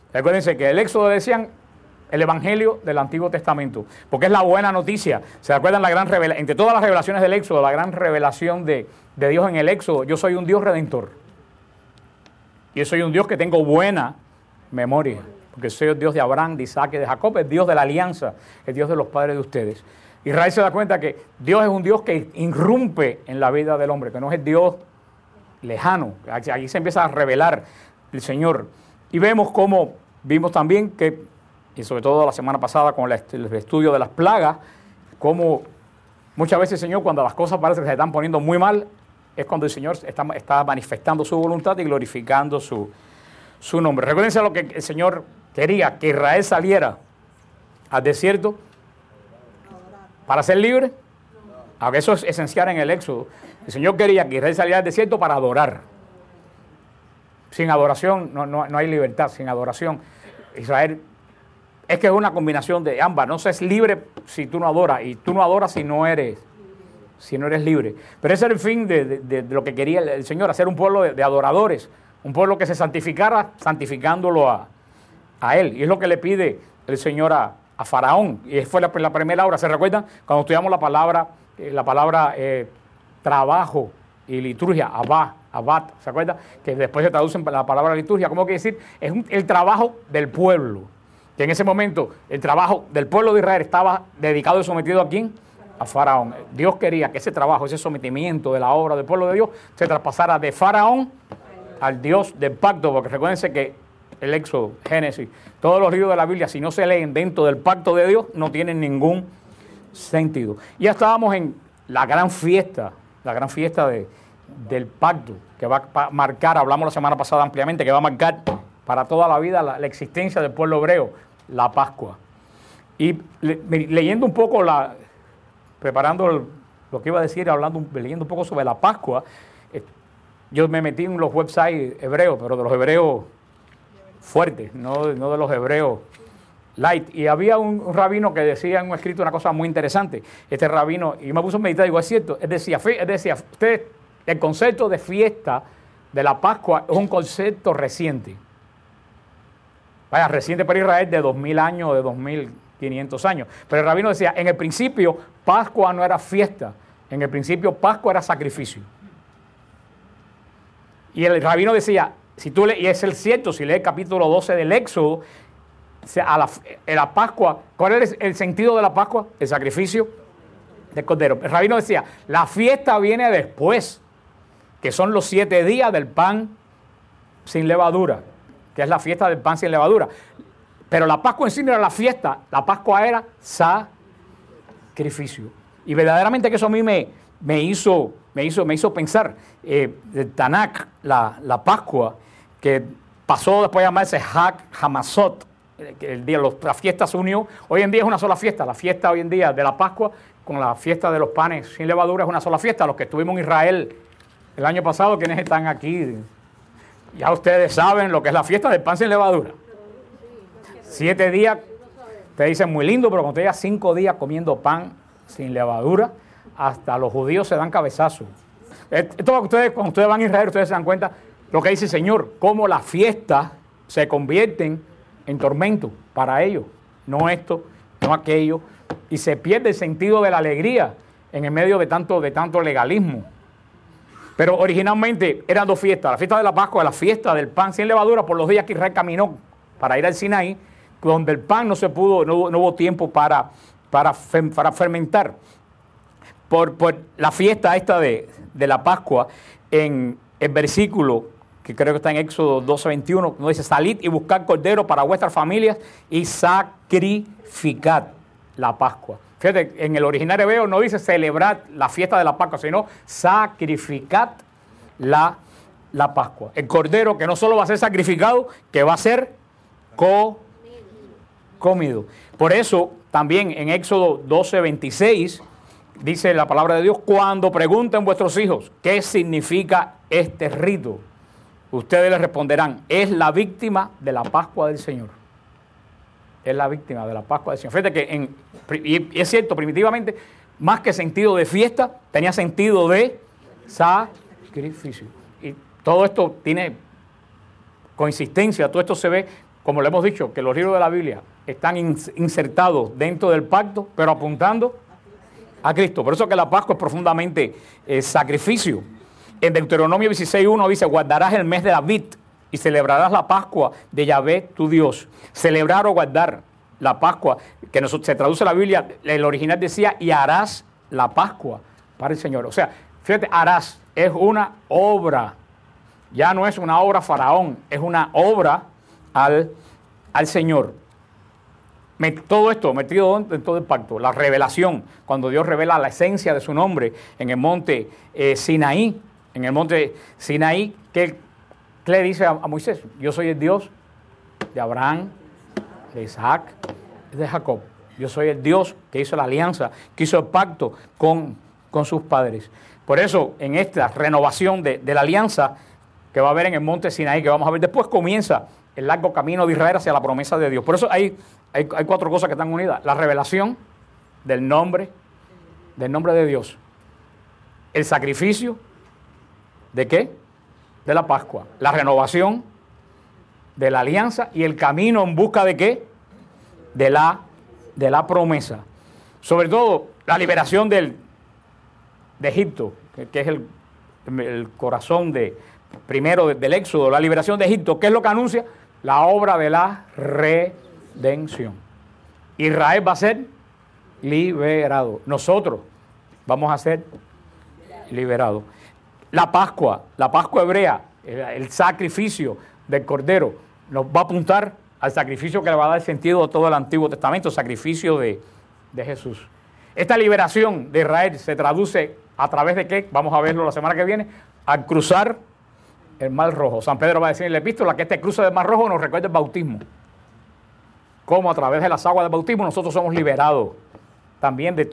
Recuérdense que el Éxodo decían el Evangelio del Antiguo Testamento, porque es la buena noticia. ¿Se acuerdan la gran revelación? Entre todas las revelaciones del Éxodo, la gran revelación de Dios en el Éxodo: yo soy un Dios redentor. Yo soy un Dios que tengo buena memoria, porque soy el Dios de Abraham, de Isaac y de Jacob, el Dios de la alianza, el Dios de los padres de ustedes. Israel se da cuenta que Dios es un Dios que irrumpe en la vida del hombre, que no es el Dios lejano. Aquí se empieza a revelar el Señor. Y vimos también que, y sobre todo la semana pasada con el estudio de las plagas, cómo muchas veces el Señor, cuando las cosas parecen que se están poniendo muy mal, es cuando el Señor está manifestando su voluntad y glorificando su nombre. Recuérdense lo que el Señor quería: que Israel saliera al desierto para ser libre. Aunque eso es esencial en el Éxodo. El Señor quería que Israel saliera al desierto para adorar. Sin adoración no hay libertad. Sin adoración, Israel es que es una combinación de ambas. No se es libre si tú no adoras, y tú no adoras si no eres libre. Pero ese era el fin de lo que quería el Señor: hacer un pueblo de adoradores, un pueblo que se santificara, santificándolo a Él. Y es lo que le pide el Señor a Faraón. Y fue la primera obra. ¿Se recuerdan? Cuando estudiamos la palabra trabajo y liturgia, abat, ¿se acuerdan? Que después se traduce en la palabra liturgia. ¿Cómo quiere decir? Es el trabajo del pueblo. Que en ese momento el trabajo del pueblo de Israel estaba dedicado y sometido ¿a quién? A Faraón. Dios quería que ese trabajo, ese sometimiento de la obra del pueblo de Dios se traspasara de Faraón al Dios del pacto, porque recuérdense que el Éxodo, Génesis, todos los libros de la Biblia, si no se leen dentro del pacto de Dios, no tienen ningún sentido. Ya estábamos en la gran fiesta del pacto, que va a marcar, hablamos la semana pasada ampliamente, que va a marcar para toda la vida la existencia del pueblo hebreo, la Pascua. Y leyendo un poco, preparando lo que iba a decir, leyendo un poco sobre la Pascua, yo me metí en los websites hebreos, pero de los hebreos fuertes, no de los hebreos light. Y había un rabino que decía en un escrito una cosa muy interesante. Este rabino, y me puso a meditar, digo, es cierto, él decía, ustedes, el concepto de fiesta de la Pascua es un concepto reciente. Vaya, reciente para Israel, de 2000 años, de 2500 años. Pero el rabino decía, en el principio, Pascua no era fiesta. En el principio, Pascua era sacrificio. Y el rabino decía, y es el cierto, si lees el capítulo 12 del Éxodo, la Pascua, ¿cuál es el sentido de la Pascua? El sacrificio del Cordero. El rabino decía, la fiesta viene después, que son los 7 días del pan sin levadura, que es la fiesta del pan sin levadura. Pero la Pascua en sí no era la fiesta, la Pascua era sacrificio. Y verdaderamente que eso a mí me hizo pensar, el Tanakh, la Pascua, que pasó después a llamarse Hag Hamazot, la fiesta se unió. Hoy en día es una sola fiesta. La fiesta hoy en día de la Pascua con la fiesta de los panes sin levadura es una sola fiesta. Los que estuvimos en Israel el año pasado, quienes están aquí, ya ustedes saben lo que es la fiesta del pan sin levadura. 7 días, te dicen muy lindo, pero cuando te llevas 5 días comiendo pan sin levadura, hasta los judíos se dan cabezazos. Cuando ustedes van a Israel, ustedes se dan cuenta lo que dice el Señor, cómo las fiestas se convierten en tormento para ellos, no esto, no aquello, y se pierde el sentido de la alegría en el medio de tanto legalismo. Pero originalmente eran 2 fiestas, la fiesta de la Pascua, la fiesta del pan sin levadura, por los días que Israel caminó para ir al Sinaí, donde el pan no hubo tiempo para fermentar. Por la fiesta esta de la Pascua, en el versículo que creo que está en Éxodo 12:21, nos dice, salid y buscad cordero para vuestras familias y sacrificad la Pascua. Fíjate, en el original hebreo no dice celebrar la fiesta de la Pascua, sino sacrificad la Pascua. El cordero que no solo va a ser sacrificado, que va a ser comido. Por eso también en Éxodo 12:26 dice la palabra de Dios, cuando pregunten vuestros hijos qué significa este rito, ustedes les responderán, es la víctima de la Pascua del Señor. Es la víctima de la Pascua del Señor. Fíjate que, y es cierto, primitivamente, más que sentido de fiesta, tenía sentido de sacrificio. Y todo esto tiene consistencia, todo esto se ve como le hemos dicho, que los libros de la Biblia están insertados dentro del pacto, pero apuntando a Cristo. Por eso que la Pascua es profundamente sacrificio. En Deuteronomio 16:1 dice, guardarás el mes de David y celebrarás la Pascua de Yahvé tu Dios. Celebrar o guardar la Pascua, que se traduce en la Biblia, el original decía, y harás la Pascua para el Señor. O sea, fíjate, harás es una obra, ya no es una obra faraón, es una obra al Señor. Todo esto metido en todo el pacto, la revelación, cuando Dios revela la esencia de su nombre en el monte Sinaí, ¿qué le dice a Moisés? Yo soy el Dios de Abraham, de Isaac, de Jacob. Yo soy el Dios que hizo la alianza, que hizo el pacto con sus padres. Por eso, en esta renovación de la alianza que va a haber en el monte Sinaí, que vamos a ver después, comienza el largo camino de Israel hacia la promesa de Dios. Por eso hay 4 cosas que están unidas. La revelación del nombre de Dios. El sacrificio, ¿de qué? De la Pascua. La renovación de la alianza y el camino en busca de ¿qué? De la promesa. Sobre todo, la liberación de Egipto, que es el corazón primero del Éxodo, la liberación de Egipto. ¿Qué es lo que anuncia? La obra de la redención. Israel va a ser liberado. Nosotros vamos a ser liberados. La Pascua hebrea, el sacrificio del Cordero, nos va a apuntar al sacrificio que le va a dar sentido a todo el Antiguo Testamento, sacrificio de Jesús. Esta liberación de Israel se traduce a través de ¿qué? Vamos a verlo la semana que viene, al cruzar el Mar Rojo. San Pedro va a decir en la epístola que este cruce del Mar Rojo nos recuerda el bautismo. Cómo a través de las aguas del bautismo nosotros somos liberados también del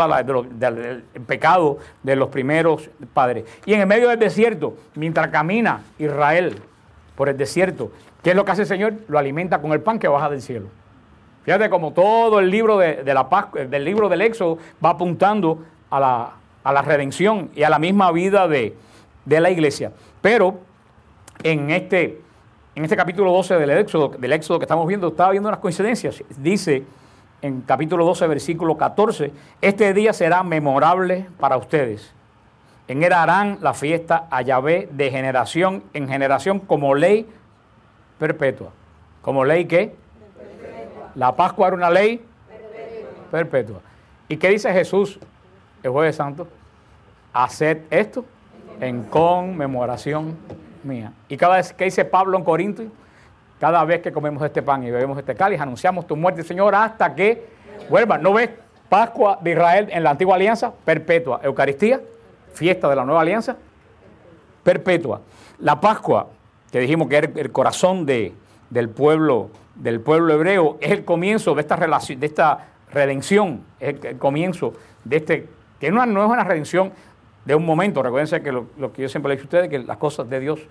pecado de los primeros padres. Y en el medio del desierto, mientras camina Israel por el desierto, ¿qué es lo que hace el Señor? Lo alimenta con el pan que baja del cielo. Fíjate como todo el libro de la Pascua, del libro del Éxodo va apuntando a la redención y a la misma vida de la iglesia. Pero en este capítulo 12 del Éxodo que estamos viendo, estaba viendo unas coincidencias. Dice en capítulo 12, versículo 14, este día será memorable para ustedes. En él harán la fiesta a Yahvé de generación en generación como ley perpetua. ¿Como ley qué? Perpetua. La Pascua era una ley perpetua. ¿Y qué dice Jesús el Jueves Santo? Haced esto en conmemoración mía. Y cada vez que dice Pablo en Corintios, cada vez que comemos este pan y bebemos este cáliz, anunciamos tu muerte, Señor, hasta que vuelva. ¿No ves? Pascua de Israel en la antigua alianza, perpetua. Eucaristía, fiesta de la nueva alianza, perpetua. La Pascua, que dijimos que era el corazón del pueblo hebreo, es el comienzo de esta relación, de esta redención, es el comienzo de que no es una redención de un momento. Recuérdense que lo que yo siempre le he dicho a ustedes, que las cosas de Dios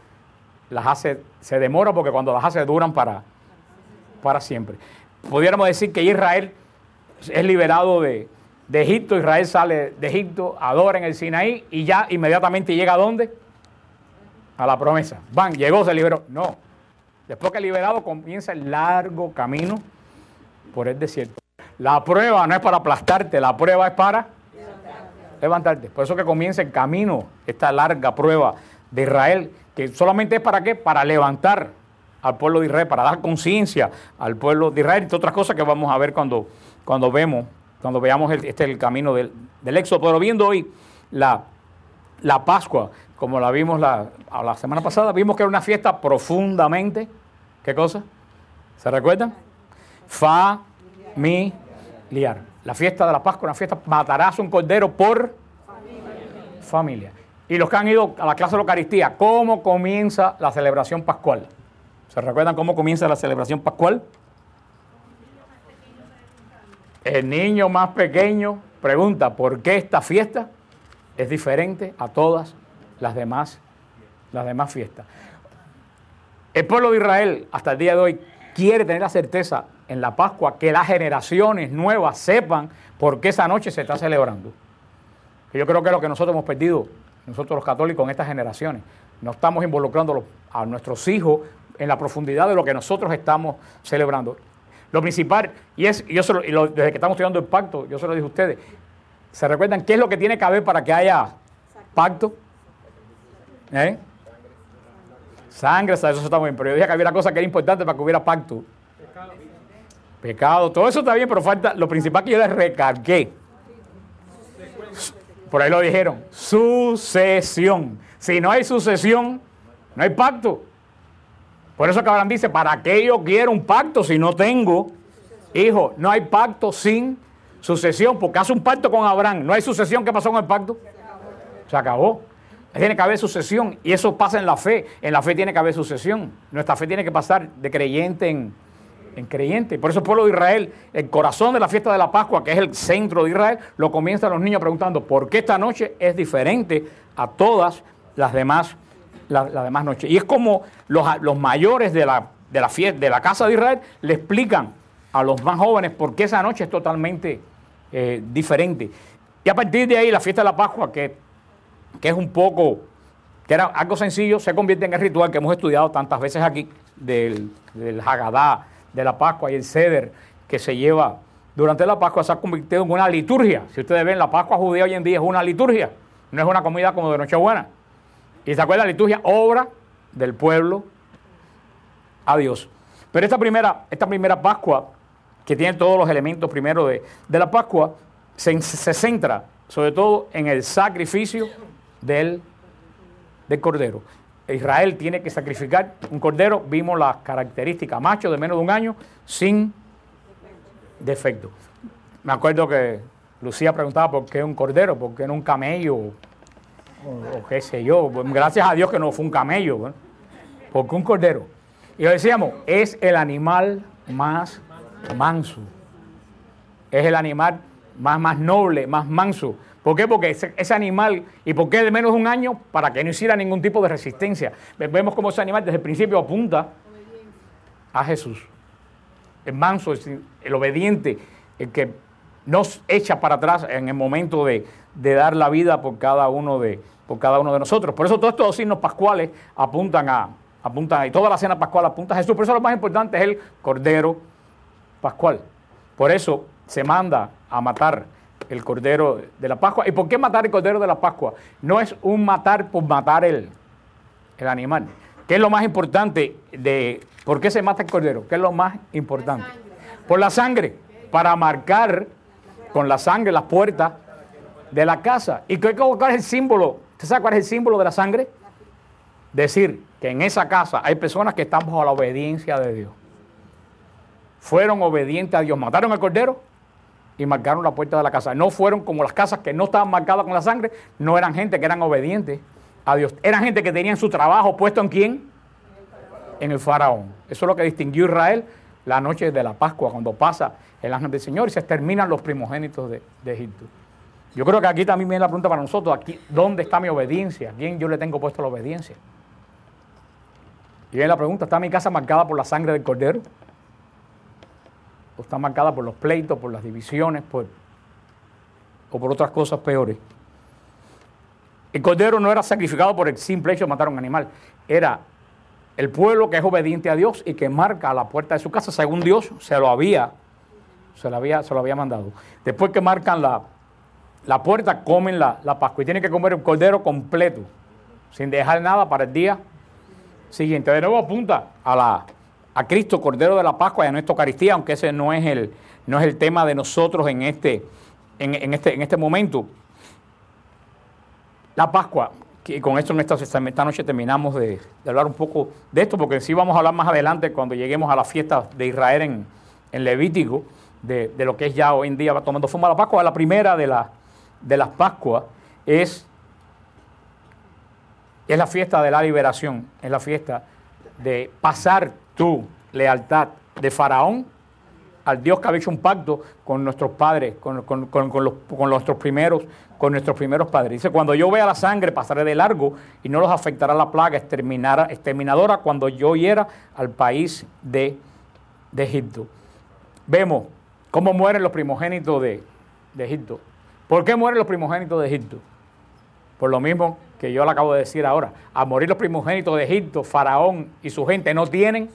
se demora porque cuando las hace duran para siempre. Pudiéramos decir que Israel es liberado de Egipto, Israel sale de Egipto, adora en el Sinaí y ya inmediatamente llega ¿a dónde? A la promesa. Llegó, se liberó. No. Después que liberado comienza el largo camino por el desierto. La prueba no es para aplastarte, la prueba es para levantarte. Por eso que comienza el camino, esta larga prueba de Israel, que solamente es ¿para qué? Para levantar al pueblo de Israel, para dar conciencia al pueblo de Israel, y otras cosas que vamos a ver cuando veamos el camino del Éxodo. Pero viendo hoy la Pascua, como la vimos la semana pasada, vimos que era una fiesta profundamente, ¿qué cosa? ¿Se recuerdan? Familiar. La fiesta de la Pascua, una fiesta, matarás un cordero por familia. Y los que han ido a la clase de la Eucaristía, ¿cómo comienza la celebración pascual? ¿Se recuerdan cómo comienza la celebración pascual? El niño más pequeño pregunta, ¿por qué esta fiesta es diferente a todas las demás fiestas? El pueblo de Israel, hasta el día de hoy, quiere tener la certeza en la Pascua que las generaciones nuevas sepan por qué esa noche se está celebrando. Y yo creo que es lo que nosotros hemos perdido, nosotros los católicos en estas generaciones. No estamos involucrando a nuestros hijos en la profundidad de lo que nosotros estamos celebrando. Lo principal, desde que estamos estudiando el pacto, yo se lo dije a ustedes, ¿se recuerdan qué es lo que tiene que haber para que haya pacto? Sangre, eso está muy bien, pero yo dije que había una cosa que era importante para que hubiera pacto. Pecado, todo eso está bien, pero falta, lo principal que yo les recargué. Por ahí lo dijeron, sucesión. Si no hay sucesión, no hay pacto. Por eso que Abraham dice, ¿para qué yo quiero un pacto si no tengo hijo? No hay pacto sin sucesión, porque hace un pacto con Abraham. No hay sucesión, ¿qué pasó con el pacto? Se acabó. Tiene que haber sucesión, y eso pasa en la fe. En la fe tiene que haber sucesión. Nuestra fe tiene que pasar de creyente en creyente. Por eso el pueblo de Israel, el corazón de la fiesta de la Pascua, que es el centro de Israel, lo comienzan los niños preguntando, ¿por qué esta noche es diferente a todas las demás noches? Y es como los mayores de la fiesta, de la casa de Israel, le explican a los más jóvenes por qué esa noche es totalmente diferente. Y a partir de ahí, la fiesta de la Pascua, que es un poco, que era algo sencillo, se convierte en el ritual que hemos estudiado tantas veces aquí, del Hagadá, de la Pascua y el Seder que se lleva durante la Pascua, se ha convertido en una liturgia. Si ustedes ven, la Pascua judía hoy en día es una liturgia, no es una comida como de Nochebuena. Y se acuerda, la liturgia, obra del pueblo a Dios. Pero esta primera Pascua, que tiene todos los elementos primero de la Pascua, se centra sobre todo en el sacrificio del cordero. Israel tiene que sacrificar un cordero. Vimos las características: macho de menos de un año, sin defecto. Me acuerdo que Lucía preguntaba por qué un cordero, por qué no un camello, o qué sé yo. Gracias a Dios que no fue un camello, ¿no? Porque un cordero. Y lo decíamos, es el animal más manso. Es el animal más noble, más manso. ¿Por qué? Porque ese animal, ¿y por qué de menos de un año? Para que no hiciera ningún tipo de resistencia. Vemos cómo ese animal desde el principio apunta a Jesús. El manso, el obediente, el que nos echa para atrás en el momento de dar la vida por cada uno de nosotros. Por eso todos estos signos pascuales apuntan, y toda la cena pascual apunta a Jesús. Por eso lo más importante es el Cordero Pascual. Por eso se manda a matar el Cordero de la Pascua. ¿Y por qué matar el Cordero de la Pascua? No es un matar por matar el animal. ¿Qué es lo más importante por qué se mata el Cordero? ¿Qué es lo más importante? Por la sangre, para marcar con la sangre las puertas de la casa. ¿Y cuál es el símbolo? ¿Usted sabe cuál es el símbolo de la sangre? Decir que en esa casa hay personas que están bajo la obediencia de Dios. Fueron obedientes a Dios, mataron al Cordero y marcaron la puerta de la casa. No fueron como las casas que no estaban marcadas con la sangre, no eran gente que eran obedientes a Dios. Eran gente que tenían su trabajo puesto ¿en quién? En el faraón. Eso es lo que distinguió Israel la noche de la Pascua, cuando pasa el ángel del Señor y se exterminan los primogénitos de Egipto. Yo creo que aquí también viene la pregunta para nosotros, aquí, ¿dónde está mi obediencia? ¿A quién yo le tengo puesto la obediencia? Y viene la pregunta, ¿está mi casa marcada por la sangre del Cordero? ¿O está marcada por los pleitos, por las divisiones, o por otras cosas peores? El Cordero no era sacrificado por el simple hecho de matar a un animal. Era el pueblo que es obediente a Dios y que marca a la puerta de su casa, según Dios se lo había mandado. Después que marcan la puerta, comen la Pascua. Y tienen que comer el Cordero completo, sin dejar nada para el día siguiente. De nuevo apunta a Cristo, Cordero de la Pascua, y a nuestra Eucaristía, aunque ese no es el tema de nosotros en este momento. La Pascua, y con esto esta noche terminamos de hablar un poco de esto, porque sí vamos a hablar más adelante cuando lleguemos a la fiesta de Israel en Levítico, de lo que es ya hoy en día va tomando forma la Pascua. La primera de las Pascuas es la fiesta de la liberación, es la fiesta de pasar tu lealtad de Faraón al Dios que había hecho un pacto con nuestros padres, con nuestros primeros padres. Dice, cuando yo vea la sangre pasaré de largo y no los afectará la plaga exterminadora cuando yo hiera al país de Egipto. Vemos cómo mueren los primogénitos de Egipto. ¿Por qué mueren los primogénitos de Egipto? Por lo mismo que yo le acabo de decir ahora. Al morir los primogénitos de Egipto, Faraón y su gente no tienen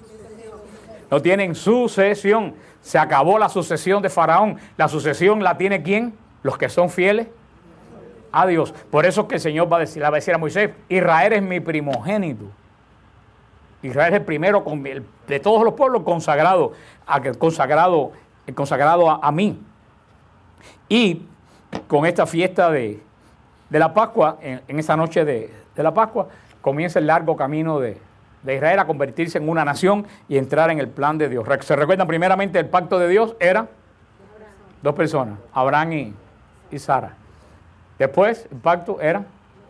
sucesión. Se acabó la sucesión de Faraón. La sucesión la tiene ¿quién? Los que son fieles a Dios. Por eso que el Señor le va a decir a Moisés, Israel es mi primogénito. Israel es el primero de todos los pueblos consagrado a mí. Y con esta fiesta de la Pascua, en esa noche de la Pascua, comienza el largo camino de Israel a convertirse en una nación y entrar en el plan de Dios. ¿Se recuerdan? Primeramente el pacto de Dios era dos personas, Abraham y Sara. Después el pacto era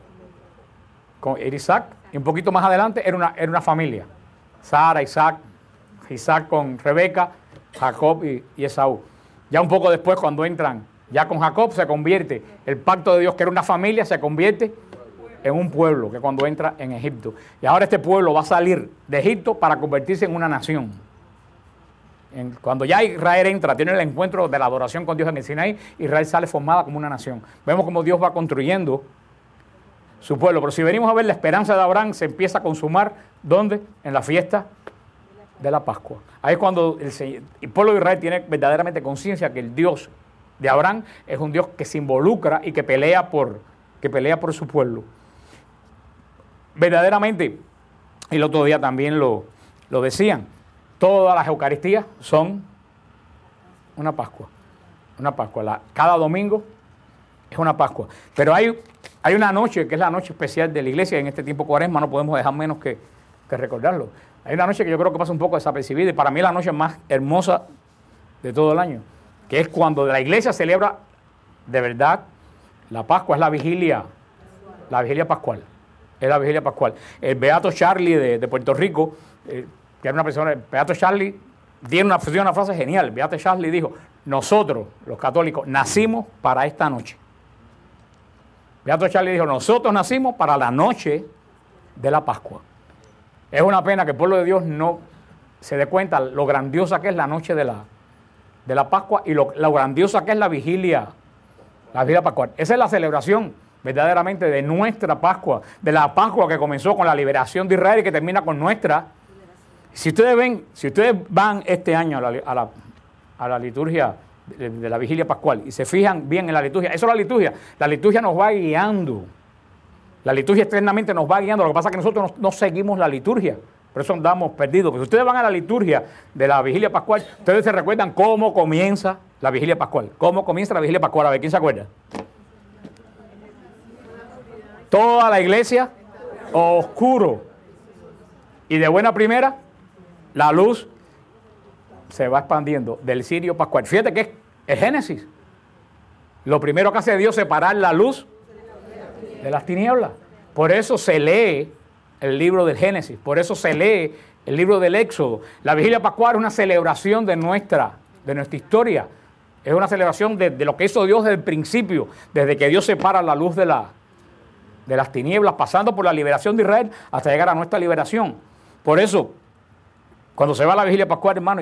con Isaac, y un poquito más adelante era una familia. Sara, Isaac con Rebeca, Jacob y Esaú. Ya un poco después, cuando entran, ya con Jacob se convierte el pacto de Dios, que era una familia, se convierte en un pueblo, que cuando entra en Egipto. Y ahora este pueblo va a salir de Egipto para convertirse en una nación. Cuando ya Israel entra, tiene el encuentro de la adoración con Dios en el Sinaí, Israel sale formada como una nación. Vemos cómo Dios va construyendo su pueblo. Pero si venimos a ver, la esperanza de Abraham se empieza a consumar, ¿dónde? En la fiesta de la Pascua. Ahí es cuando el pueblo de Israel tiene verdaderamente conciencia que el Dios de Abraham es un Dios que se involucra y que pelea por su pueblo. Verdaderamente, el otro día también lo decían, todas las Eucaristías son una Pascua. Una Pascua. Cada domingo es una Pascua. Pero hay una noche que es la noche especial de la iglesia. En este tiempo Cuaresma no podemos dejar menos que recordarlo. Hay una noche que yo creo que pasa un poco desapercibida y para mí es la noche más hermosa de todo el año, que es cuando la iglesia celebra de verdad la Pascua, es la vigilia pascual. Es la vigilia pascual. El Beato Charlie de Puerto Rico, que era una persona, el Beato Charlie tiene una frase genial. El Beato Charlie dijo, nosotros, los católicos, nacimos para esta noche. Beato Charlie dijo, nosotros nacimos para la noche de la Pascua. Es una pena que el pueblo de Dios no se dé cuenta lo grandiosa que es la noche de la Pascua y lo grandiosa que es la vigilia pascual. Esa es la celebración verdaderamente de nuestra Pascua, de la Pascua que comenzó con la liberación de Israel y que termina con nuestra. Si ustedes van este año a la liturgia de la vigilia pascual y se fijan bien en la liturgia, eso es la liturgia nos va guiando, la liturgia externamente nos va guiando, lo que pasa es que nosotros no seguimos la liturgia, por eso andamos perdidos. Pero si ustedes van a la liturgia de la vigilia pascual, ustedes se recuerdan cómo comienza la vigilia pascual, a ver, ¿quién se acuerda? Toda la iglesia oscuro y de buena primera la luz se va expandiendo del cirio pascual. Fíjate que es el Génesis. Lo primero que hace Dios es separar la luz de las tinieblas. Por eso se lee el libro del Génesis, por eso se lee el libro del Éxodo. La vigilia pascual es una celebración de nuestra historia. Es una celebración de lo que hizo Dios desde el principio, desde que Dios separa la luz de las tinieblas, pasando por la liberación de Israel hasta llegar a nuestra liberación. Por eso, cuando se va a la vigilia pascual, hermano,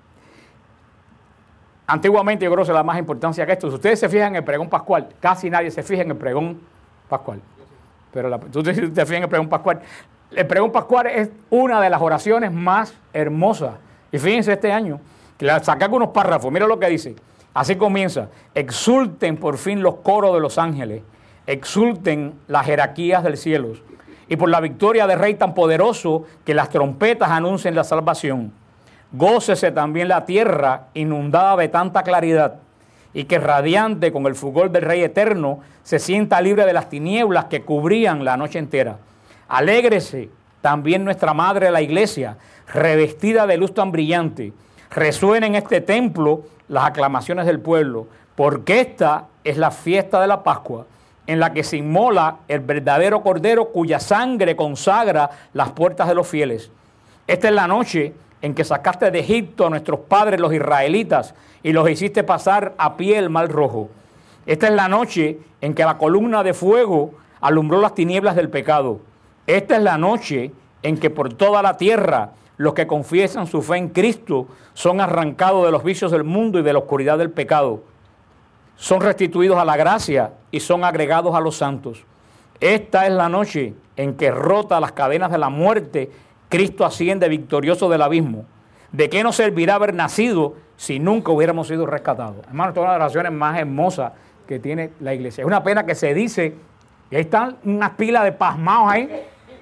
antiguamente yo creo que se da más importancia que esto. Si ustedes se fijan en el pregón pascual, casi nadie se fija en el pregón pascual. Pero tú te fijas en el pregón pascual. El pregón pascual es una de las oraciones más hermosas. Y fíjense este año, que le saqué algunos párrafos, mira lo que dice. Así comienza: exulten por fin los coros de los ángeles, exulten las jerarquías del cielo, y por la victoria del Rey tan poderoso, que las trompetas anuncien la salvación. Gócese también la tierra inundada de tanta claridad, y que radiante con el fulgor del Rey eterno se sienta libre de las tinieblas que cubrían la noche entera. Alégrese también nuestra Madre la Iglesia, revestida de luz tan brillante. Resuenen en este templo las aclamaciones del pueblo, porque esta es la fiesta de la Pascua, en la que se inmola el verdadero Cordero, cuya sangre consagra las puertas de los fieles. Esta es la noche en que sacaste de Egipto a nuestros padres los israelitas y los hiciste pasar a pie el mar rojo. Esta es la noche en que la columna de fuego alumbró las tinieblas del pecado. Esta es la noche en que por toda la tierra los que confiesan su fe en Cristo son arrancados de los vicios del mundo y de la oscuridad del pecado. Son restituidos a la gracia y son agregados a los santos. Esta es la noche en que rota las cadenas de la muerte, Cristo asciende victorioso del abismo. ¿De qué nos servirá haber nacido si nunca hubiéramos sido rescatados? Hermano, esta es una de las oraciones más hermosas que tiene la iglesia. Es una pena que se dice, y ahí están unas pilas de pasmados ahí.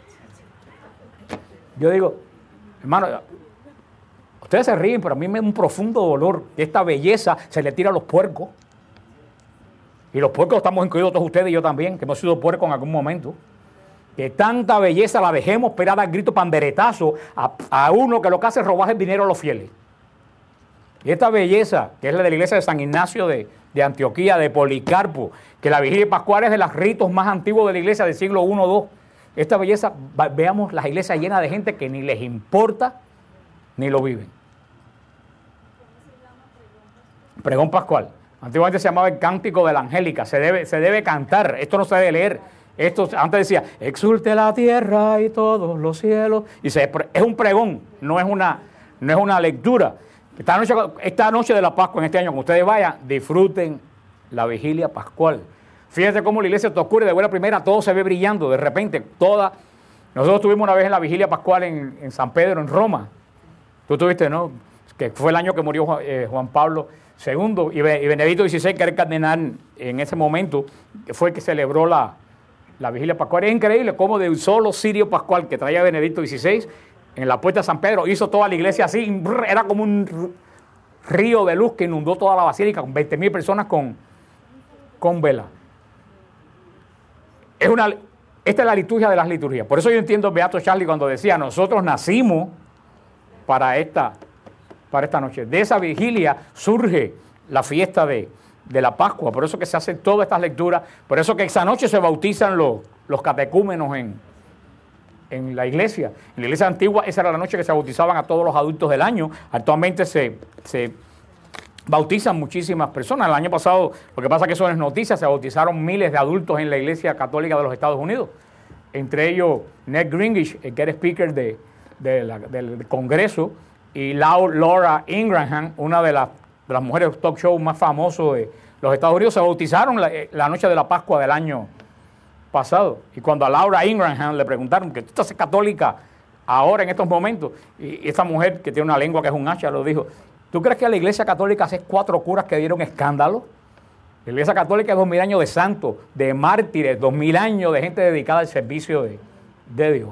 Yo digo, hermano, ustedes se ríen, pero a mí me da un profundo dolor que esta belleza se le tira a los puercos. Y los puercos estamos incluidos todos ustedes y yo también, que hemos sido puercos en algún momento. Que tanta belleza la dejemos esperar al grito panderetazo a uno que lo que hace es robar el dinero a los fieles. Y esta belleza, que es la de la iglesia de San Ignacio de Antioquía, de Policarpo, que la vigilia pascual es de los ritos más antiguos de la iglesia del siglo I o II. Esta belleza, veamos las iglesias llenas de gente que ni les importa ni lo viven. Pregón pascual. Antiguamente se llamaba el cántico de la angélica. Se debe cantar. Esto no se debe leer. Esto antes decía, exulte la tierra y todos los cielos. Y es un pregón, no es una lectura. Esta noche de la Pascua, en este año, cuando ustedes vayan, disfruten la vigilia pascual. Fíjense cómo la iglesia está oscura y de buena primera todo se ve brillando. De repente, nosotros estuvimos una vez en la vigilia pascual en San Pedro, en Roma. Tú tuviste, ¿no? Que fue el año que murió Juan Pablo II y Benedicto XVI, que era el cardenal en ese momento, que fue el que celebró la vigilia pascual. Es increíble cómo de un solo cirio pascual que traía Benedicto XVI, en la puerta de San Pedro, hizo toda la iglesia así, era como un río de luz que inundó toda la basílica, con 20,000 personas con vela. Esta es la liturgia de las liturgias. Por eso yo entiendo a Beato Charlie cuando decía, nosotros nacimos para esta noche. De esa vigilia surge la fiesta de la Pascua. Por eso que se hacen todas estas lecturas. Por eso que esa noche se bautizan los catecúmenos en la iglesia. En la iglesia antigua esa era la noche que se bautizaban a todos los adultos del año. Actualmente se bautizan muchísimas personas. El año pasado, lo que pasa es que eso no es noticia, se bautizaron miles de adultos en la iglesia católica de los Estados Unidos. Entre ellos Ned Gingrich, el que era speaker del Congreso, y Laura Ingraham, una de las mujeres talk show más famosos de los Estados Unidos, se bautizaron la noche de la Pascua del año pasado. Y cuando a Laura Ingraham le preguntaron que tú estás católica ahora en estos momentos, y esta mujer que tiene una lengua que es un hacha, lo dijo, ¿tú crees que la iglesia católica hace 4 curas que dieron escándalo? La iglesia católica es 2000 años de santos, de mártires, 2000 años de gente dedicada al servicio de Dios.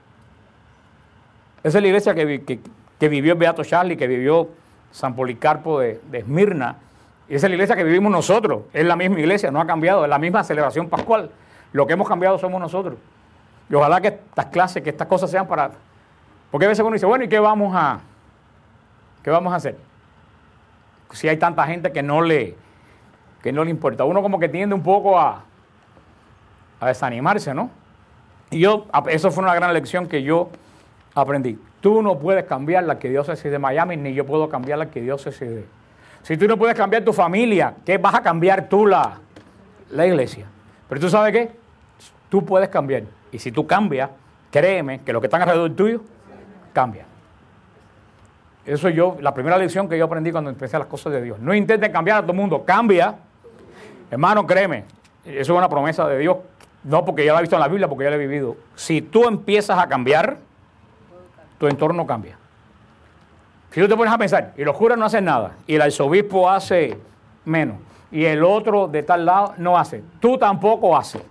Esa es la iglesia que vivió el Beato Charlie, que vivió San Policarpo de Esmirna. Y esa es la iglesia que vivimos nosotros. Es la misma iglesia, no ha cambiado, es la misma celebración pascual. Lo que hemos cambiado somos nosotros. Y ojalá que estas clases, que estas cosas sean para... Porque a veces uno dice, bueno, ¿y qué vamos a hacer? Si hay tanta gente que no le importa. Uno como que tiende un poco a desanimarse, ¿no? Y eso fue una gran lección que yo aprendí. Tú no puedes cambiar la arquidiócesis de Miami, ni yo puedo cambiar la arquidiócesis de... Si tú no puedes cambiar tu familia, ¿qué vas a cambiar tú la iglesia? Pero tú sabes qué, tú puedes cambiar. Y si tú cambias, créeme que lo que están alrededor tuyo, cambia. Eso la primera lección que yo aprendí cuando empecé las cosas de Dios. No intentes cambiar a todo el mundo, cambia. Hermano, créeme, eso es una promesa de Dios. No porque yo la he visto en la Biblia, porque yo la he vivido. Si tú empiezas a cambiar, tu entorno cambia. Si tú te pones a pensar, y los curas no hacen nada, y el arzobispo hace menos, y el otro de tal lado no hace, tú tampoco haces.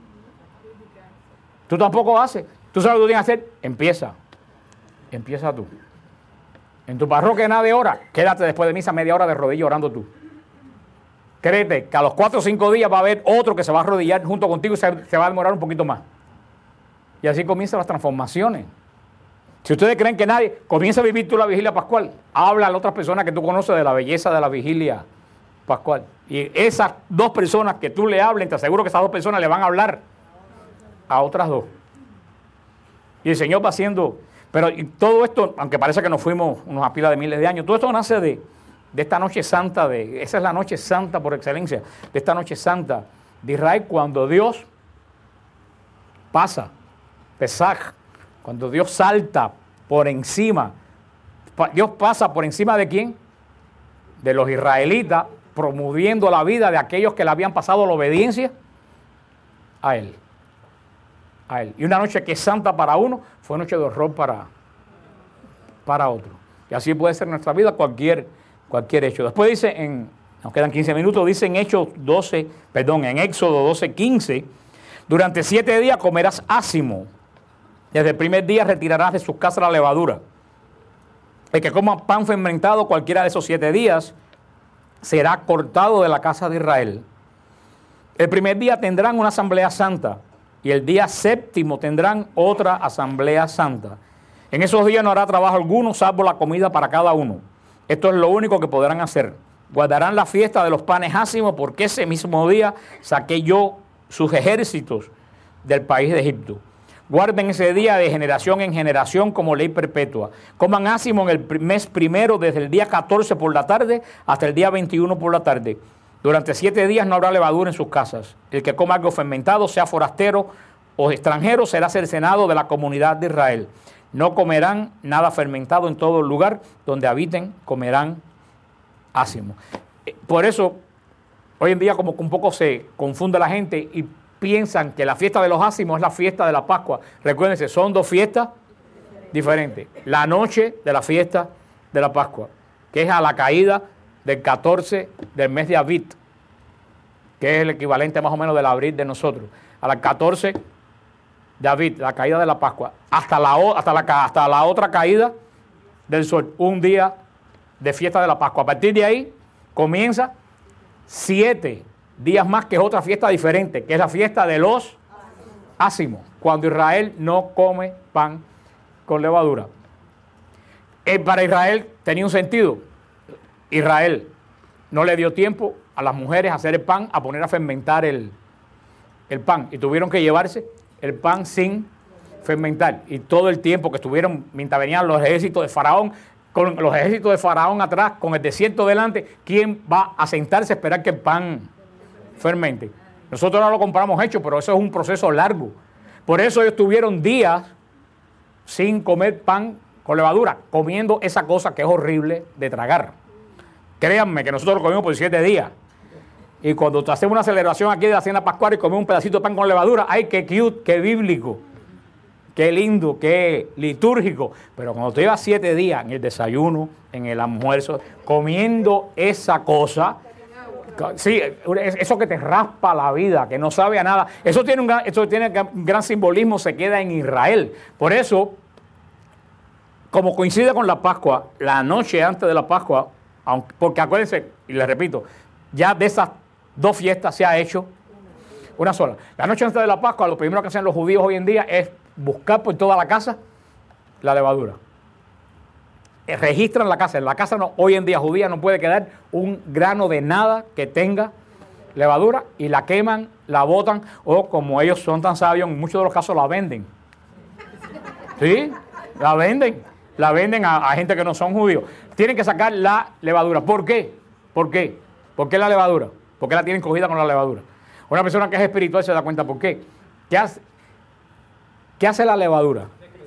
Tú tampoco haces. Tú sabes lo que tú tienes que hacer, empieza tú. En tu parroquia nadie ora, quédate después de misa media hora de rodillas orando tú. Créete que a los 4 o 5 días va a haber otro que se va a arrodillar junto contigo y se va a demorar un poquito más. Y así comienzan las transformaciones. Si ustedes creen que nadie, comienza a vivir tú la vigilia pascual. Habla a las otras personas que tú conoces de la belleza de la vigilia pascual. Y esas 2 personas que tú le hablen, te aseguro que esas 2 personas le van a hablar a otras 2. Y el Señor va haciendo... Pero y todo esto, aunque parece que nos fuimos unos pila de miles de años, todo esto nace de esta noche santa, esa es la noche santa por excelencia, de esta noche santa de Israel, cuando Dios pasa, Pesaj, cuando Dios salta por encima. Dios pasa por encima ¿de quién? De los israelitas, promoviendo la vida de aquellos que le habían pasado la obediencia a Él. a él. Y una noche que es santa para uno, fue noche de horror para otro. Y así puede ser en nuestra vida cualquier hecho. Después dice, nos quedan 15 minutos, dice en Éxodo 12:15, durante 7 días comerás ácimo. Desde el primer día retirarás de sus casas la levadura. El que coma pan fermentado cualquiera de esos 7 días será cortado de la casa de Israel. El primer día tendrán una asamblea santa y el día 7º tendrán otra asamblea santa. En esos días no hará trabajo alguno salvo la comida para cada uno. Esto es lo único que podrán hacer. Guardarán la fiesta de los panes ácimos porque ese mismo día saqué yo sus ejércitos del país de Egipto. Guarden ese día de generación en generación como ley perpetua. Coman ácimo en el mes primero desde el día 14 por la tarde hasta el día 21 por la tarde. Durante 7 días no habrá levadura en sus casas. El que coma algo fermentado, sea forastero o extranjero, será cercenado de la comunidad de Israel. No comerán nada fermentado en todo lugar donde habiten, comerán ácimo. Por eso, hoy en día como que un poco se confunde la gente y piensan que la fiesta de los ácimos es la fiesta de la Pascua. Recuérdense, son 2 fiestas diferentes. La noche de la fiesta de la Pascua, que es a la caída del 14 del mes de Aviv, que es el equivalente más o menos del abril de nosotros. A la 14 de Aviv, la caída de la Pascua, hasta la otra caída del sol, un día de fiesta de la Pascua. A partir de ahí comienza 7 días más, que es otra fiesta diferente, que es la fiesta de los ácimos, cuando Israel no come pan con levadura. Para Israel tenía un sentido. Israel no le dio tiempo a las mujeres a hacer el pan, a poner a fermentar el pan, y tuvieron que llevarse el pan sin fermentar. Y todo el tiempo que estuvieron, mientras venían los ejércitos de Faraón, con los ejércitos de Faraón atrás, con el desierto delante, ¿quién va a sentarse a esperar que el pan fermente? Nosotros no lo compramos hecho, pero eso es un proceso largo. Por eso ellos tuvieron días sin comer pan con levadura, comiendo esa cosa que es horrible de tragar. Créanme que nosotros lo comimos por 7 días. Y cuando hacemos una celebración aquí de la Cena Pascual y comemos un pedacito de pan con levadura, ¡ay, qué cute, qué bíblico! Qué lindo, qué litúrgico. Pero cuando te llevas 7 días en el desayuno, en el almuerzo, comiendo esa cosa, sí, eso que te raspa la vida, que no sabe a nada, eso tiene un gran simbolismo, se queda en Israel. Por eso, como coincide con la Pascua, la noche antes de la Pascua, porque acuérdense, y les repito, ya de esas 2 fiestas se ha hecho una sola. La noche antes de la Pascua, lo primero que hacen los judíos hoy en día es buscar por toda la casa la levadura. Registran la casa. En la casa hoy en día judía no puede quedar un grano de nada que tenga levadura, y la queman, la botan, o como ellos son tan sabios, en muchos de los casos la venden. ¿Sí? La venden a gente que no son judíos. Tienen que sacar la levadura. ¿Por qué? ¿Por qué? ¿Por qué la levadura? ¿Por qué la tienen cogida con la levadura? Una persona que es espiritual se da cuenta por qué. ¿Qué hace la levadura?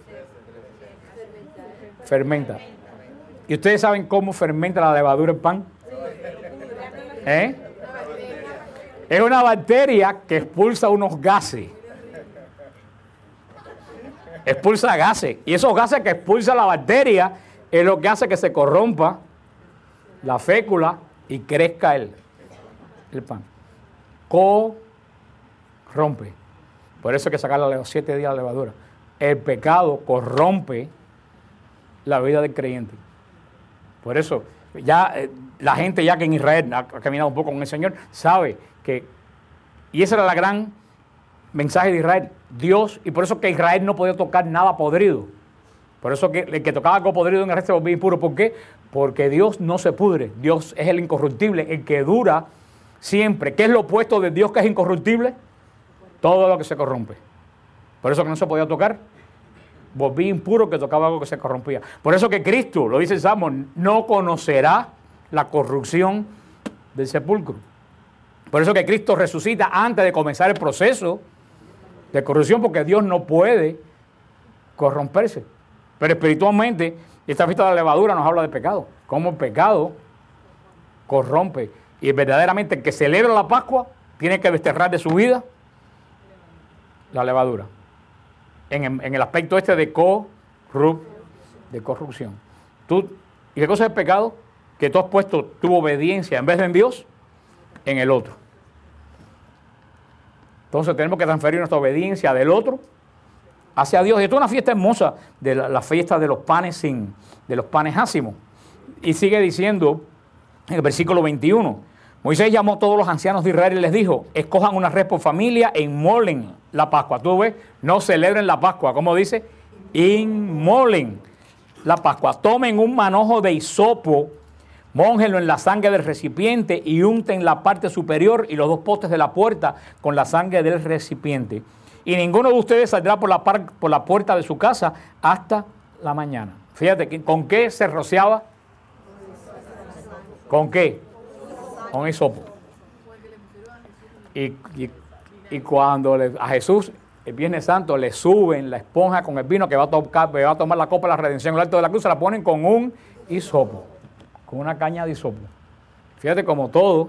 Fermenta. ¿Y ustedes saben cómo fermenta la levadura el pan? Es una bacteria que expulsa unos gases. Expulsa gases. Y esos gases que expulsa la bacteria es lo que hace que se corrompa la fécula y crezca el pan. Corrompe. Por eso hay que sacarle los 7 días la levadura. El pecado corrompe la vida del creyente. Por eso, ya la gente ya que en Israel ha caminado un poco con el Señor, sabe que, y ese era la gran mensaje de Israel, Dios, y por eso que Israel no podía tocar nada podrido. Por eso que el que tocaba algo podrido en el resto se volvía impuro. ¿Por qué? Porque Dios no se pudre. Dios es el incorruptible, el que dura siempre. ¿Qué es lo opuesto de Dios que es incorruptible? Todo lo que se corrompe. Por eso que no se podía tocar. Volví impuro que tocaba algo que se corrompía. Por eso que Cristo, lo dice el Salmo, no conocerá la corrupción del sepulcro. Por eso que Cristo resucita antes de comenzar el proceso de corrupción, porque Dios no puede corromperse. Pero espiritualmente, esta fiesta de la levadura nos habla de pecado. Cómo el pecado corrompe. Y verdaderamente el que celebra la Pascua tiene que desterrar de su vida la levadura. en el aspecto este de corrupción. ¿Y qué cosa es el pecado? Que tú has puesto tu obediencia en vez de en Dios, en el otro. Entonces tenemos que transferir nuestra obediencia del otro hacia Dios. Y esto es una fiesta hermosa, de la fiesta de los panes de los panes ácimos. Y sigue diciendo en el versículo 21, Moisés llamó a todos los ancianos de Israel y les dijo, escojan una red por familia e inmolen la Pascua. Tú ves, no celebren la Pascua, ¿cómo dice? Inmolen la Pascua. Tomen un manojo de hisopo, mónjenlo en la sangre del recipiente y unten la parte superior y los 2 postes de la puerta con la sangre del recipiente. Y ninguno de ustedes saldrá por la puerta de su casa hasta la mañana. Fíjate, ¿con qué se rociaba? ¿Con qué? Con hisopo. Y cuando a Jesús, el Viernes Santo, le suben la esponja con el vino que va a tomar la copa de la redención en el alto de la cruz, se la ponen con un hisopo, con una caña de hisopo. Fíjate como todo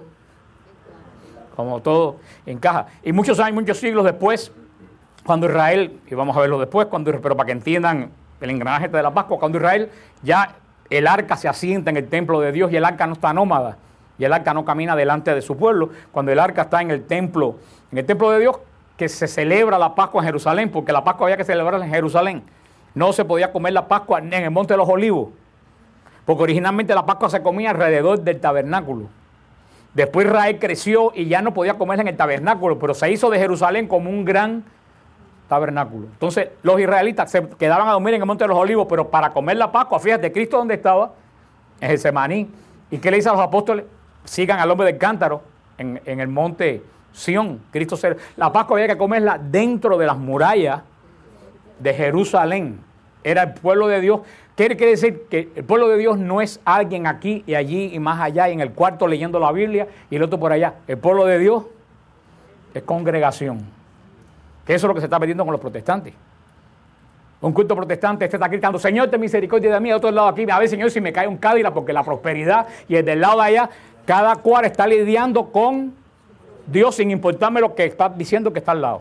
encaja. Y muchos años, muchos siglos después, cuando Israel, y vamos a verlo después, pero para que entiendan el engranaje de la Pascua, cuando Israel ya el arca se asienta en el templo de Dios y el arca no está nómada, y el arca no camina delante de su pueblo, cuando el arca está en el templo de Dios, que se celebra la Pascua en Jerusalén, porque la Pascua había que celebrarla en Jerusalén. No se podía comer la Pascua en el Monte de los Olivos, porque originalmente la Pascua se comía alrededor del tabernáculo. Después Israel creció y ya no podía comerla en el tabernáculo, pero se hizo de Jerusalén como un gran tabernáculo. Entonces los israelitas se quedaban a dormir en el Monte de los Olivos, pero para comer la Pascua, fíjate, Cristo ¿dónde estaba? En Getsemaní. ¿Y qué le dice a los apóstoles? Sigan al hombre del cántaro en el monte Sión. La Pascua había que comerla dentro de las murallas de Jerusalén. Era el pueblo de Dios. ¿Qué quiere decir? Que el pueblo de Dios no es alguien aquí y allí y más allá, y en el cuarto leyendo la Biblia y el otro por allá. El pueblo de Dios es congregación. Que eso es lo que se está perdiendo con los protestantes. Un culto protestante, este está gritando, Señor, ten misericordia de mí, de otro lado aquí, a ver, Señor, si me cae un Cádila, porque la prosperidad, y el del lado de allá, cada cual está lidiando con Dios sin importarme lo que está diciendo que está al lado.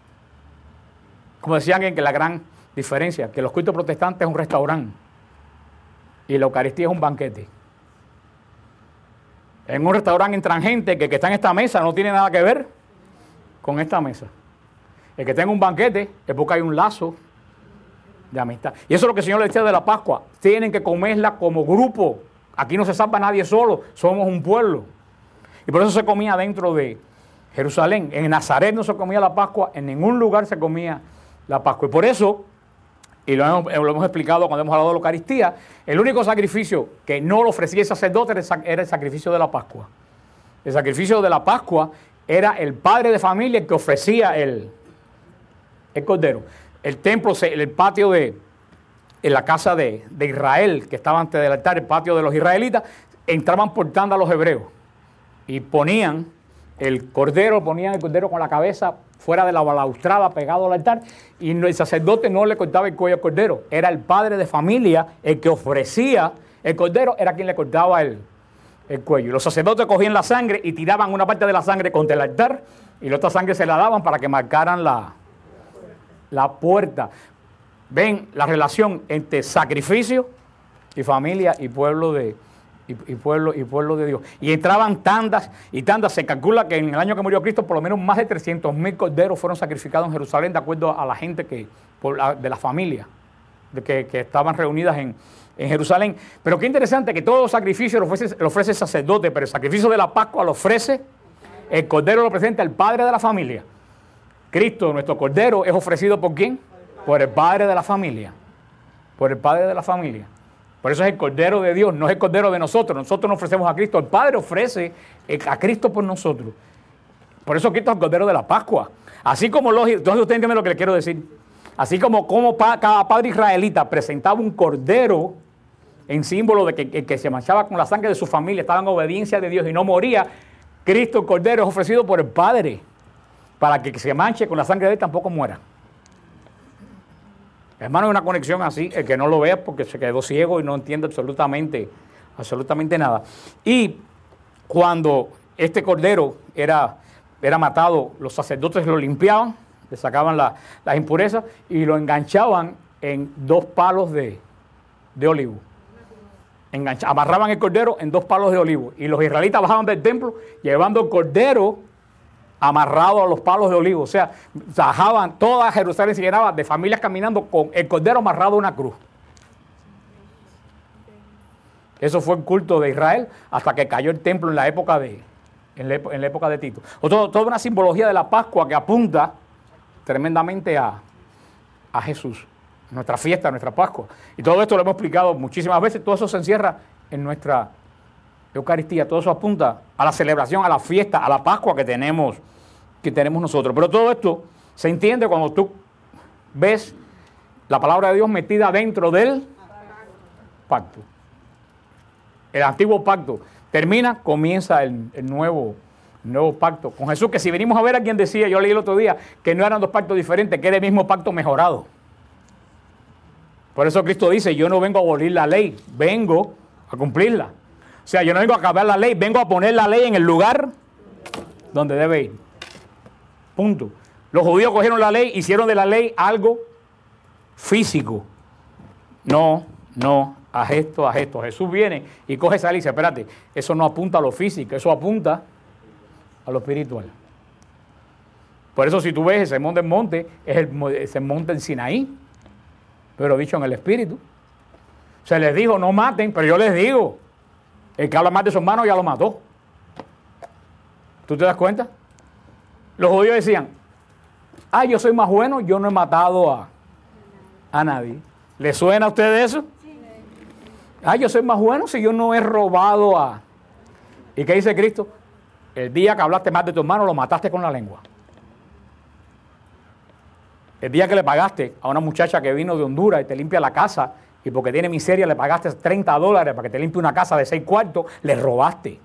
Como decían que la gran diferencia, que los cultos protestantes es un restaurante y la Eucaristía es un banquete. En un restaurante entran gente que está en esta mesa no tiene nada que ver con esta mesa. El que tenga un banquete es porque hay un lazo de amistad. Y eso es lo que el Señor le decía de la Pascua. Tienen que comerla como grupo. Aquí no se salva nadie solo, somos un pueblo. Y por eso se comía dentro de Jerusalén. En Nazaret no se comía la Pascua, en ningún lugar se comía la Pascua. Y por eso, y lo hemos explicado cuando hemos hablado de la Eucaristía, el único sacrificio que no lo ofrecía el sacerdote era el sacrificio de la Pascua. El sacrificio de la Pascua era el padre de familia el que ofrecía el cordero. El templo, el patio en la casa de Israel, que estaba antes del altar, el patio de los israelitas, entraban por tanda los hebreos y ponían el cordero con la cabeza fuera de la balaustrada pegado al altar, y el sacerdote no le cortaba el cuello al cordero, era el padre de familia el que ofrecía el cordero, era quien le cortaba el cuello. Los sacerdotes cogían la sangre y tiraban una parte de la sangre contra el altar y la otra sangre se la daban para que marcaran la puerta. Ven la relación entre sacrificio y familia y pueblo de Dios. Y entraban tandas y tandas. Se calcula que en el año que murió Cristo, por lo menos más de 300,000 corderos fueron sacrificados en Jerusalén, de acuerdo a la gente de la familia que estaban reunidas en Jerusalén. Pero qué interesante que todo sacrificio lo ofrece el sacerdote, pero el sacrificio de la Pascua lo ofrece el cordero, lo presenta el padre de la familia. Cristo, nuestro cordero, es ofrecido ¿por quién? Por el padre de la familia. Por el padre de la familia. Por eso es el cordero de Dios, no es el cordero de nosotros. Nosotros nos ofrecemos a Cristo. El Padre ofrece a Cristo por nosotros. Por eso Cristo es el cordero de la Pascua. Así como entonces usted entiende lo que le quiero decir. Así como cada padre israelita presentaba un cordero en símbolo de que el que se manchaba con la sangre de su familia estaba en obediencia de Dios y no moría, Cristo el cordero es ofrecido por el Padre para que se manche con la sangre de él tampoco muera. Hermano, es una conexión así, el que no lo vea porque se quedó ciego y no entiende absolutamente nada. Y cuando este cordero era matado, los sacerdotes lo limpiaban, le sacaban las impurezas y lo enganchaban en 2 palos de olivo. Amarraban el cordero en 2 palos de olivo. Y los israelitas bajaban del templo llevando el cordero amarrado a los palos de olivo. O sea, bajaban, toda Jerusalén se llenaba de familias caminando con el cordero amarrado a una cruz. Eso fue el culto de Israel hasta que cayó el templo en la época de Tito. Toda una simbología de la Pascua que apunta tremendamente a Jesús, nuestra fiesta, nuestra Pascua. Y todo esto lo hemos explicado muchísimas veces, todo eso se encierra en nuestra Eucaristía, todo eso apunta a la celebración, a la fiesta, a la Pascua que tenemos nosotros. Pero todo esto se entiende cuando tú ves la palabra de Dios metida dentro del pacto. El antiguo pacto termina, comienza el nuevo pacto con Jesús, que si venimos a ver a quien decía, yo leí el otro día, que no eran 2 pactos diferentes, que era el mismo pacto mejorado. Por eso Cristo dice, yo no vengo a abolir la ley, vengo a cumplirla. O sea, yo no vengo a acabar la ley, vengo a poner la ley en el lugar donde debe ir. Punto. Los judíos cogieron la ley, hicieron de la ley algo físico. No, haz esto. Jesús viene y coge esa ley y dice, espérate, eso no apunta a lo físico, eso apunta a lo espiritual. Por eso si tú ves el sermón del monte, es el sermón del Sinaí, pero dicho en el espíritu. Se les dijo, no maten, pero yo les digo, el que habla más de su hermano ya lo mató. ¿Tú te das cuenta? Los judíos decían, yo soy más bueno, yo no he matado a nadie. ¿Le suena a ustedes eso? Yo soy más bueno si yo no he robado a... ¿Y qué dice Cristo? El día que hablaste más de tu hermano, lo mataste con la lengua. El día que le pagaste a una muchacha que vino de Honduras y te limpia la casa, y porque tiene miseria le pagaste $30 para que te limpie una casa de 6 cuartos, le robaste.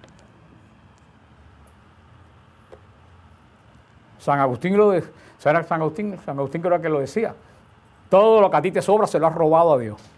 San Agustín creo que lo decía. Todo lo que a ti te sobra se lo has robado a Dios.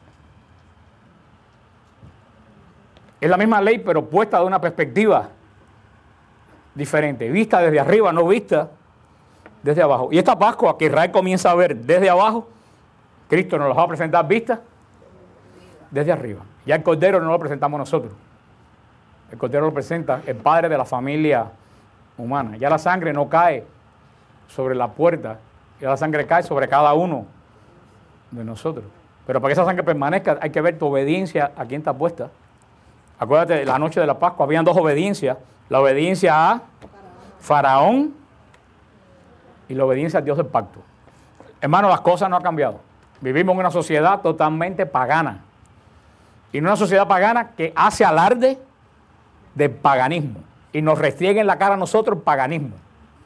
Es la misma ley, pero puesta de una perspectiva diferente. Vista desde arriba, no vista desde abajo. Y esta Pascua que Israel comienza a ver desde abajo, Cristo nos la va a presentar vista desde arriba. Ya el Cordero no lo presentamos nosotros. El Cordero lo presenta el Padre de la familia humana. Ya la sangre no cae sobre la puerta, ya la sangre cae sobre cada uno de nosotros. Pero para que esa sangre permanezca hay que ver tu obediencia a quién está puesta. Acuérdate, la noche de la Pascua habían 2 obediencias. La obediencia a Faraón y la obediencia al Dios del pacto. Hermano, las cosas no han cambiado. Vivimos en una sociedad totalmente pagana. Y en una sociedad pagana que hace alarde del paganismo. Y nos restriega en la cara a nosotros el paganismo.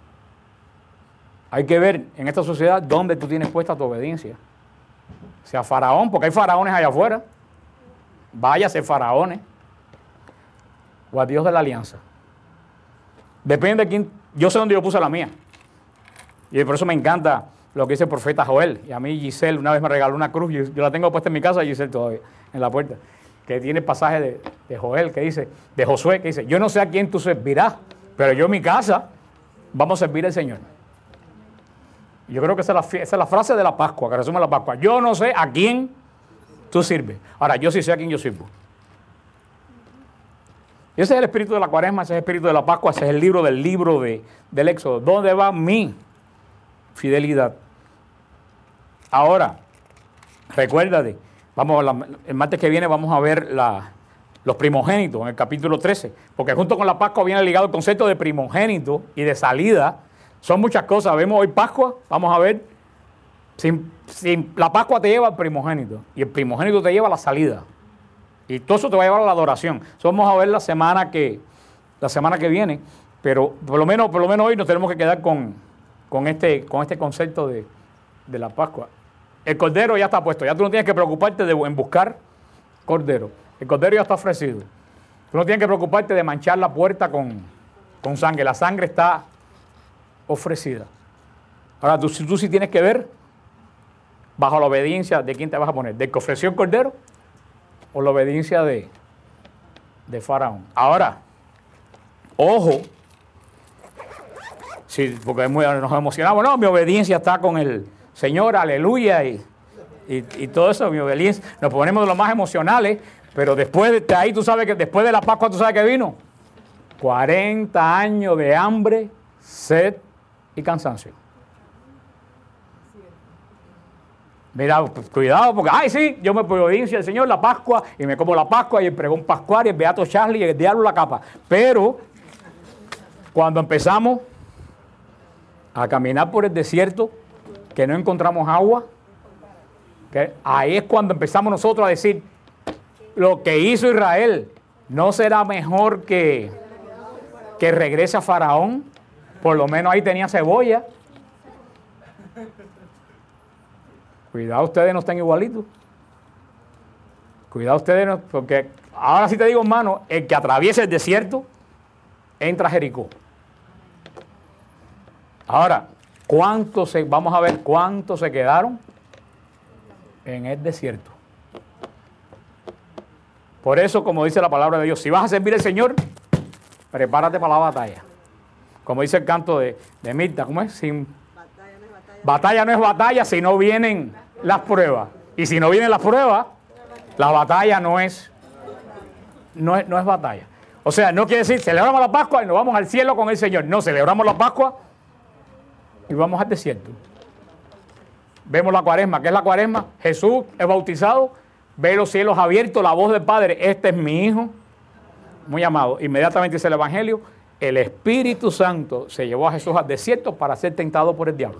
Hay que ver en esta sociedad dónde tú tienes puesta tu obediencia. Sea Faraón, porque hay faraones allá afuera. Váyase faraones. O a Dios de la alianza. Depende de quién. Yo sé dónde yo puse la mía. Y por eso me encanta lo que dice el profeta Joel. Y a mí Giselle una vez me regaló una cruz. Yo la tengo puesta en mi casa, Giselle todavía, en la puerta. Que tiene el pasaje de Joel, que dice, de Josué, que dice, yo no sé a quién tú servirás, pero yo en mi casa vamos a servir al Señor. Y yo creo que esa es la frase de la Pascua, que resume la Pascua. Yo no sé a quién tú sirves. Ahora, yo sí sé a quién yo sirvo. Y ese es el espíritu de la Cuaresma, ese es el espíritu de la Pascua, ese es el libro del Éxodo. ¿Dónde va mi fidelidad? Ahora, recuérdate, el martes que viene vamos a ver los primogénitos en el capítulo 13, porque junto con la Pascua viene ligado el concepto de primogénito y de salida. Son muchas cosas. Vemos hoy Pascua, vamos a ver, la Pascua te lleva al primogénito y el primogénito te lleva a la salida. Y todo eso te va a llevar a la adoración. Eso vamos a ver la semana que viene, pero por lo menos hoy nos tenemos que quedar con este concepto de la Pascua. El cordero ya está puesto, ya tú no tienes que preocuparte en buscar cordero. El cordero ya está ofrecido. Tú no tienes que preocuparte de manchar la puerta con sangre. La sangre está ofrecida. Ahora tú sí tienes que ver bajo la obediencia de quién te vas a poner, del que ofreció el cordero o la obediencia de Faraón. Ahora, ojo, Sí, porque nos emocionamos. No, mi obediencia está con el Señor, aleluya, y todo eso, mi obediencia. Nos ponemos de lo más emocionales, pero después de ahí, tú sabes que después de la Pascua, tú sabes que vino 40 años de hambre, sed y cansancio. Mira, pues, cuidado, porque, ay, sí, yo me obediencia al Señor, la Pascua, y me como la Pascua, y el pregón pascual, y el beato Charlie, y el diablo la capa. Pero, cuando empezamos a caminar por el desierto, que no encontramos agua, que ahí es cuando empezamos nosotros a decir, lo que hizo Israel, ¿no será mejor que regrese a Faraón? Por lo menos ahí tenía cebolla. Cuidado, ustedes no estén igualitos. Cuidado ustedes, no, porque ahora sí te digo, hermano, el que atraviesa el desierto, entra a Jericó. Ahora, vamos a ver cuántos se quedaron en el desierto. Por eso, como dice la palabra de Dios, si vas a servir al Señor, prepárate para la batalla. Como dice el canto de Mirta, ¿cómo es? Batalla no es batalla si no vienen las pruebas. Y si no vienen las pruebas, la batalla no es batalla. O sea, no quiere decir, celebramos la Pascua y nos vamos al cielo con el Señor. No, celebramos la Pascua y vamos al desierto. Vemos la Cuaresma. ¿Qué es la Cuaresma? Jesús es bautizado, ve los cielos abiertos, la voz del Padre, este es mi Hijo, muy amado. Inmediatamente dice el Evangelio, el Espíritu Santo se llevó a Jesús al desierto para ser tentado por el diablo.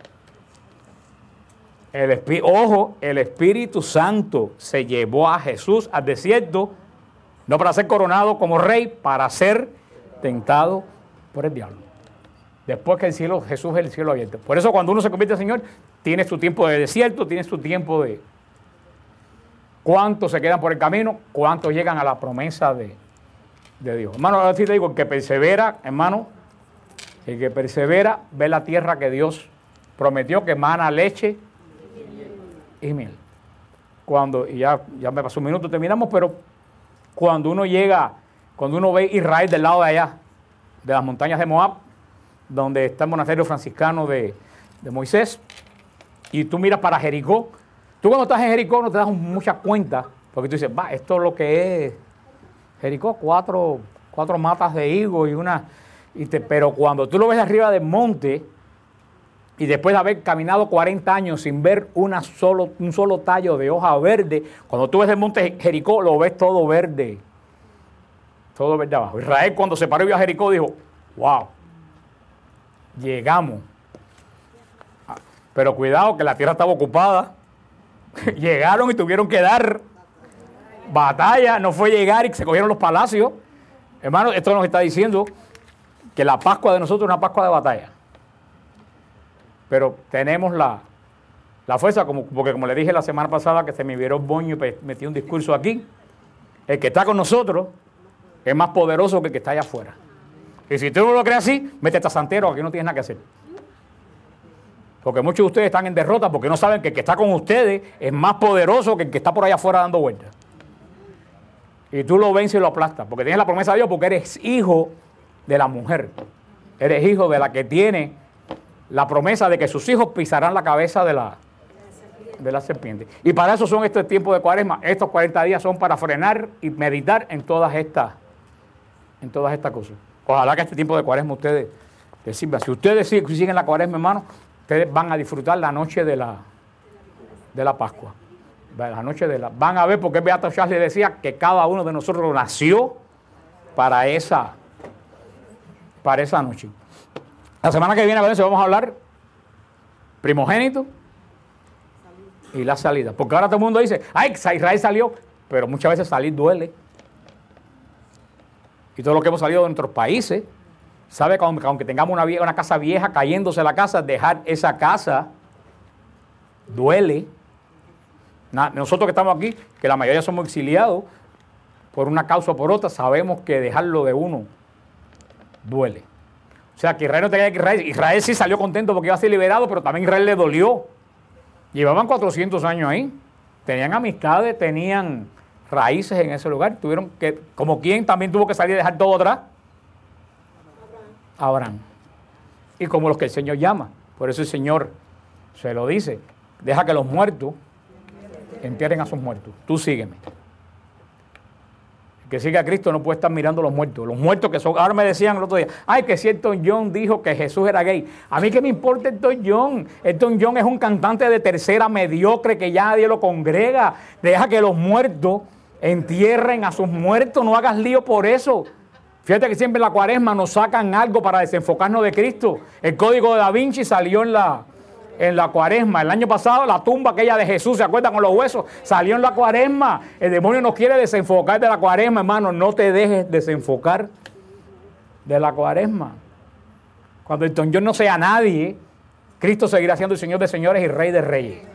El Espíritu Santo se llevó a Jesús al desierto, no para ser coronado como rey, para ser tentado por el diablo. Después que Jesús es el cielo abierto. Por eso cuando uno se convierte al Señor, tienes tu tiempo de desierto, tienes tu tiempo de... ¿Cuántos se quedan por el camino? ¿Cuántos llegan a la promesa de Dios? Hermano, ahora sí te digo, el que persevera, hermano, el que persevera ve la tierra que Dios prometió, que emana leche y miel. Y ya me pasó un minuto, terminamos, pero cuando uno ve Israel del lado de allá, de las montañas de Moab, donde está el monasterio franciscano de Moisés, y tú miras para Jericó, tú cuando estás en Jericó no te das mucha cuenta, porque tú dices, esto es lo que es Jericó, cuatro matas de higo pero cuando tú lo ves arriba del monte, y después de haber caminado 40 años sin ver un solo tallo de hoja verde, cuando tú ves el monte Jericó, lo ves todo verde abajo. Israel cuando se paró y vio a Jericó dijo, wow, llegamos. Pero cuidado que la tierra estaba ocupada. Llegaron y tuvieron que dar batalla, no fue llegar y se cogieron los palacios. Hermano, esto nos está diciendo que la Pascua de nosotros es una Pascua de batalla. Pero tenemos la fuerza, porque como le dije la semana pasada que se me viró el boño y metí un discurso aquí, el que está con nosotros es más poderoso que el que está allá afuera. Y si tú no lo crees así, métete a santero, aquí no tienes nada que hacer. Porque muchos de ustedes están en derrota porque no saben que el que está con ustedes es más poderoso que el que está por allá afuera dando vueltas. Y tú lo vences y lo aplastas, porque tienes la promesa de Dios, porque eres hijo de la mujer. Eres hijo de la que tiene la promesa de que sus hijos pisarán la cabeza de la serpiente. Y para eso son estos tiempos de Cuaresma. Estos 40 días son para frenar y meditar en todas estas cosas. Ojalá que este tiempo de Cuaresma ustedes les sirva. Si ustedes siguen la Cuaresma, hermano, ustedes van a disfrutar la noche de la Pascua. La noche van a ver por qué Beato Charlie decía que cada uno de nosotros nació para esa noche. La semana que viene, vamos a hablar primogénito y la salida. Porque ahora todo el mundo dice, ay, Israel salió, pero muchas veces salir duele. Y todo lo que hemos salido de nuestros países, sabe que aunque tengamos una casa vieja, cayéndose la casa, dejar esa casa duele. Nosotros que estamos aquí, que la mayoría somos exiliados, por una causa o por otra, sabemos que dejarlo de uno duele. O sea, que Israel no tenía que Israel sí salió contento porque iba a ser liberado, pero también Israel le dolió. Llevaban 400 años ahí, tenían amistades, tenían raíces en ese lugar, tuvieron que, como quien también tuvo que salir y dejar todo atrás, Abraham. y como los que el Señor llama. Por eso el Señor se lo dice, deja que los muertos entierren a sus muertos, tú sígueme. El que sigue a Cristo no puede estar mirando a los muertos que son, ahora me decían el otro día, ay, que si Elton John dijo que Jesús era gay. A mí qué me importa Elton John. Elton John es un cantante de tercera mediocre que ya nadie lo congrega. Deja que los muertos entierren a sus muertos, no hagas lío por eso. Fíjate que siempre en la Cuaresma nos sacan algo para desenfocarnos de Cristo. El Código de Da Vinci salió en la Cuaresma. El año pasado la tumba aquella de Jesús, ¿se acuerdan con los huesos? Salió en la Cuaresma. El demonio nos quiere desenfocar de la Cuaresma, hermano. No te dejes desenfocar de la Cuaresma. Cuando Elton John no sea nadie, Cristo seguirá siendo el Señor de señores y Rey de reyes.